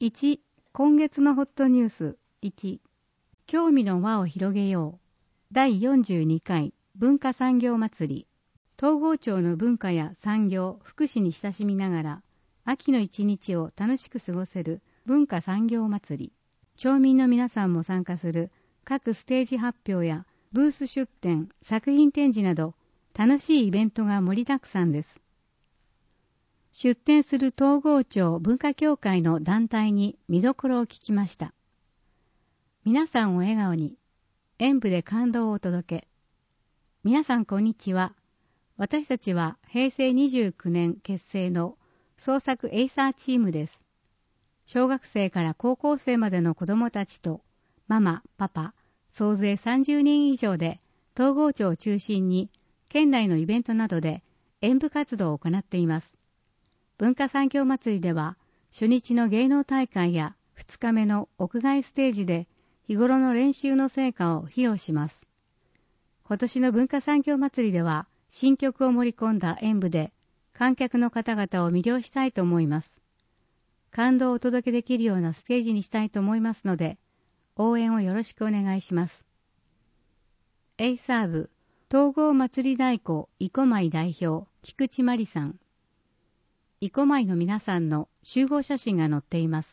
1、今月のホットニュース。1、興味の輪を広げよう。第42回文化産業祭り。東郷町の文化や産業、福祉に親しみながら、秋の一日を楽しく過ごせる文化産業祭り。町民の皆さんも参加する各ステージ発表やブース出展、作品展示など、楽しいイベントが盛りだくさんです。出展する東郷町文化協会の団体に見どころを聞きました。皆さんを笑顔に、演舞で感動をお届け。皆さんこんにちは。私たちは平成29年結成の創作エイサーチームです。小学生から高校生までの子どもたちとママ、パパ、総勢30人以上で東郷町を中心に県内のイベントなどで演舞活動を行っています。文化産業祭りでは初日の芸能大会や2日目の屋外ステージで日頃の練習の成果を披露します。今年の文化産業祭りでは新曲を盛り込んだ演舞で観客の方々を魅了したいと思います。感動をお届けできるようなステージにしたいと思いますので、応援をよろしくお願いします。エイサー部統合祭り代行生米代表菊池真理さん。生米の皆さんの集合写真が載っています。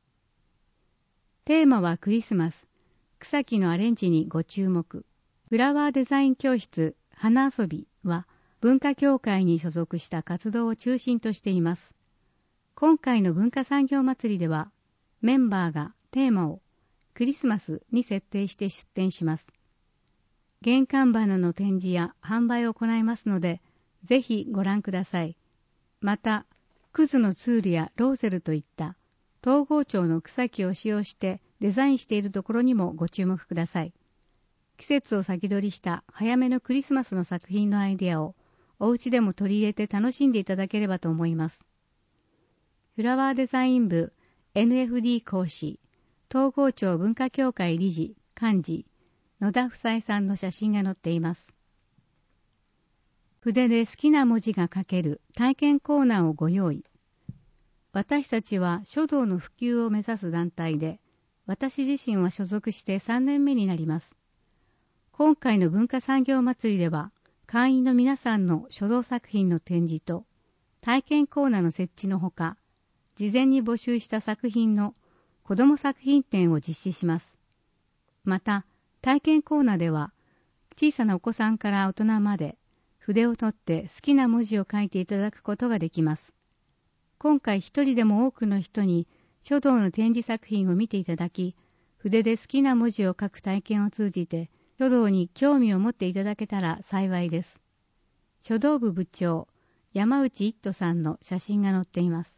テーマはクリスマス。草木のアレンジにご注目。フラワーデザイン教室花遊びは文化協会に所属した活動を中心としています。今回の文化産業祭りではメンバーがテーマをクリスマスに設定して出展します。玄関花の展示や販売を行いますので、ぜひご覧ください。また、クズのツールやローゼルといった東郷町の草木を使用してデザインしているところにもご注目ください。季節を先取りした早めのクリスマスの作品のアイデアをお家でも取り入れて楽しんでいただければと思います。フラワーデザイン部 NFD 講師、東郷町文化協会理事、幹事、野田夫妻さんの写真が載っています。筆で好きな文字が書ける体験コーナーをご用意。私たちは書道の普及を目指す団体で、私自身は所属して3年目になります。今回の文化産業祭りでは、会員の皆さんの書道作品の展示と体験コーナーの設置のほか、事前に募集した作品の子ども作品展を実施します。また、体験コーナーでは、小さなお子さんから大人まで、筆を取って好きな文字を書いていただくことができます。今回一人でも多くの人に書道の展示作品を見ていただき、筆で好きな文字を書く体験を通じて、書道に興味を持っていただけたら幸いです。書道部部長、山内一斗さんの写真が載っています。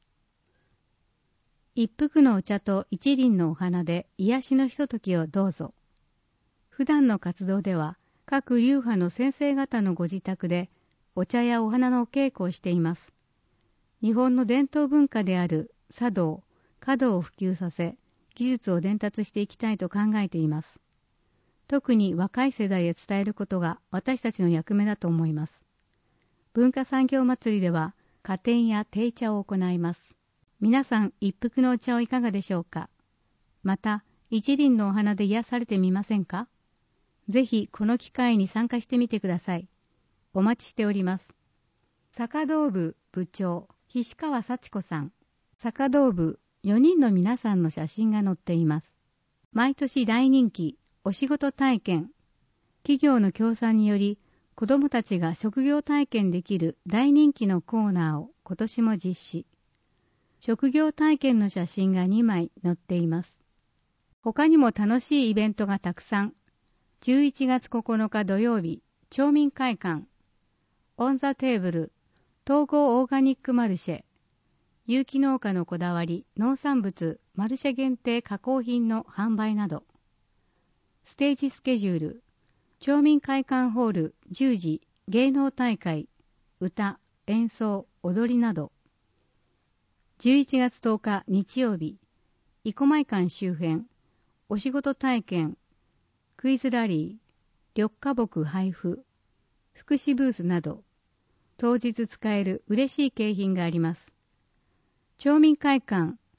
一服のお茶と一輪のお花で癒しのひとときをどうぞ。普段の活動では、各流派の先生方のご自宅でお茶やお花のお稽古をしています。日本の伝統文化である茶道、華道を普及させ、技術を伝達していきたいと考えています。特に若い世代へ伝えることが私たちの役目だと思います。文化産業祭りでは、花展や定茶を行います。皆さん一服のお茶をいかがでしょうか。また、一輪のお花で癒されてみませんか。ぜひこの機会に参加してみてください。お待ちしております。坂道部部長、菱川幸子さん。坂道部4人の皆さんの写真が載っています。毎年大人気、お仕事体験。企業の協賛により、子どもたちが職業体験できる大人気のコーナーを今年も実施。職業体験の写真が2枚載っています。他にも楽しいイベントがたくさん。11月9日土曜日、町民会館、オンザテーブル、統合オーガニックマルシェ、有機農家のこだわり、農産物、マルシェ限定加工品の販売など、ステージスケジュール、町民会館ホール10時、芸能大会、歌、演奏、踊りなど、11月10日日曜日、生米館周辺、お仕事体験、クイズラリー、緑化木配布、福祉ブースなど、当日使える嬉しい景品があります。町民会館、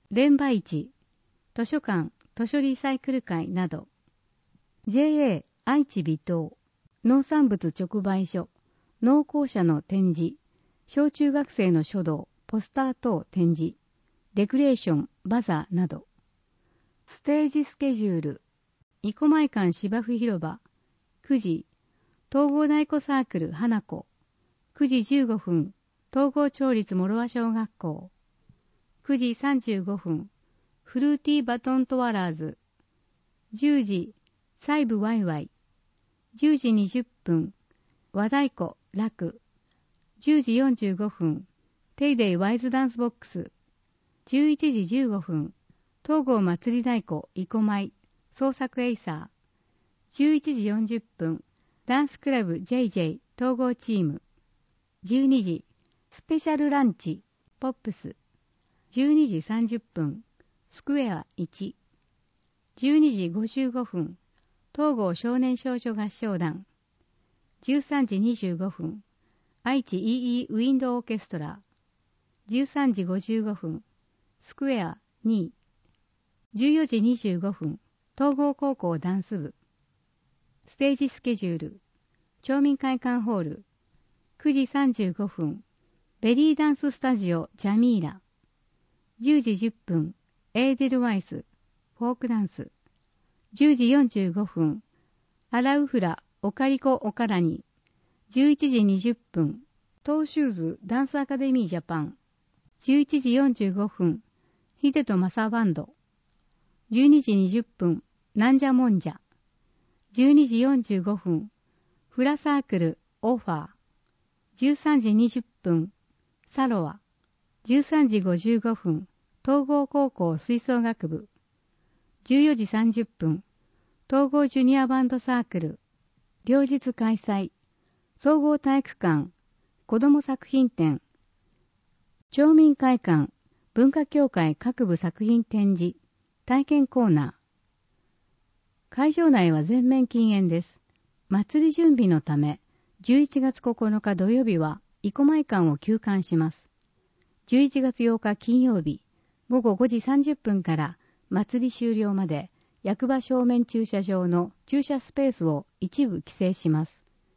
連売市、図書館、図書リサイクル会など、JA 愛知微糖、農産物直売所、農耕者の展示、小中学生の書道、ポスター等展示、レクレーション、バザーなど、ステージスケジュール、生駒館芝生広場、9時、統合太鼓サークル花子、9時15分、統合町立諸和小学校、9時35分、フルーティーバトントワラーズ、10時、細部ワイワイ、10時20分、和太鼓楽、10時45分、テイデイワイズダンスボックス、11時15分、東郷祭り太鼓生駒創作エイサー、11時40分、ダンスクラブ JJ 統合チーム、12時、スペシャルランチポップス、12時30分、スクエア1、12時55分、東郷少年少女合唱団、13時25分、愛知 EE ウィンドオーケストラ、13時55分、スクエア2、14時25分、東郷高校ダンス部、ステージスケジュール、町民会館ホール、9時35分、ベリーダンススタジオジャミーラ、10時10分、エーデルワイス、フォークダンス、10時45分、アラウフラ、オカリコオカラニ、11時20分、トーシューズダンスアカデミージャパン、11時45分、ヒデとマサバンド、12時20分、なんじゃもんじゃ、12時45分、フラサークル、オファー、13時20分、サロア、13時55分、東郷高校吹奏楽部、14時30分、東郷ジュニアバンドサークル、両日開催、総合体育館、子ども作品展、町民会館、文化協会各部作品展示、体験コーナー。会場内は全面禁煙です。祭り準備のため、11月9日土曜日は生駒館を休館します。11月8日金曜日、午後5時30分から祭り終了まで、役場正面駐車場の駐車スペースを一部規制します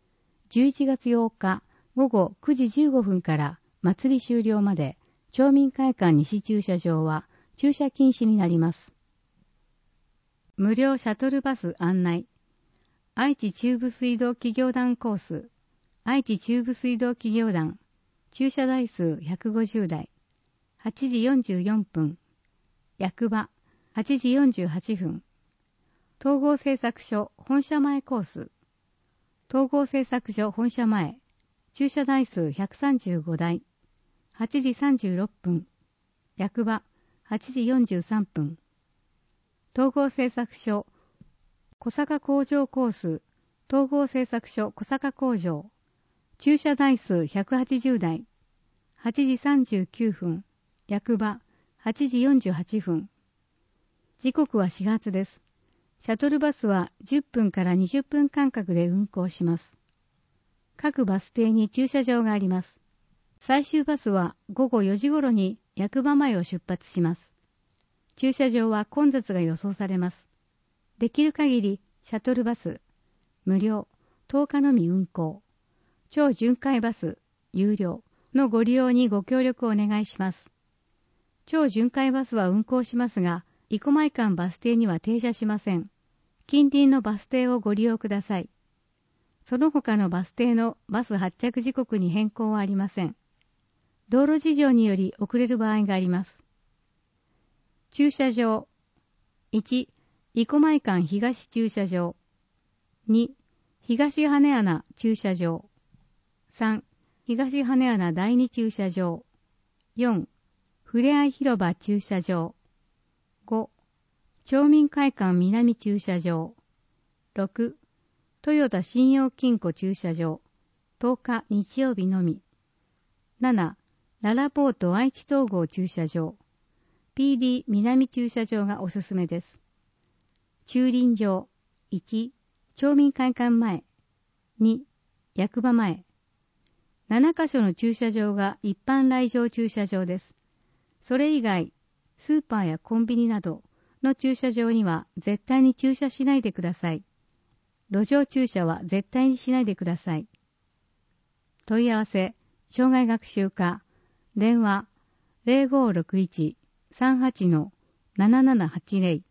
。11月8日午後9時15分から祭り終了まで、町民会館西駐車場は駐車禁止になります。無料シャトルバス案内。愛知中部水道企業団コース。愛知中部水道企業団。駐車台数150台。8時44分。役場。8時48分。統合製作所本社前コース。統合製作所本社前。駐車台数135台。8時36分。役場。8時43分。統合製作所小坂工場コース。統合製作所小坂工場。駐車台数180台。8時39分。役場。8時48分。時刻は始発です。シャトルバスは10分から20分間隔で運行します。各バス停に駐車場があります。最終バスは午後4時頃に役場前を出発します。駐車場は混雑が予想されます。できる限りシャトルバス、無料、10日のみ運行、超巡回バス、有料のご利用にご協力をお願いします。超巡回バスは運行しますが、生駒館バス停には停車しません。近隣のバス停をご利用ください。その他のバス停のバス発着時刻に変更はありません。道路事情により遅れる場合があります。駐車場。1、生駒館東駐車場。2、東羽穴駐車場。3、東羽穴第二駐車場。4、ふれあい広場駐車場。5、町民会館南駐車場。6、豊田信用金庫駐車場。10日日曜日のみ。7、ララポート愛知統合駐車場。PD 南駐車場がおすすめです。駐輪場。1、町民会館前。2、役場前。7カ所の駐車場が一般来場駐車場です。それ以外、 スーパーやコンビニなどの駐車場には絶対に駐車しないでください。路上駐車は絶対にしないでください。問い合わせ、障害学習課、電話 0561-38-7780